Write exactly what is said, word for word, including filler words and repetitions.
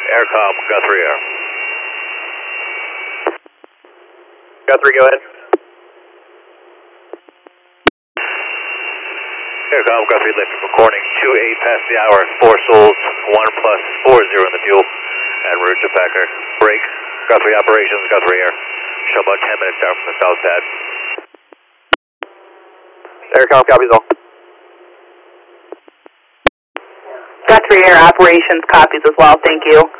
Aircom, Guthrie Air. Guthrie, go ahead. Aircom, Guthrie, electric recording, two eight past the hour, four souls, one plus, four zero in the fuel, and route to Packer. Break, Guthrie operations, Guthrie Air. Show about ten minutes down from the south pad. Aircom, copies all. Guthrie Air operations copies as well, thank you.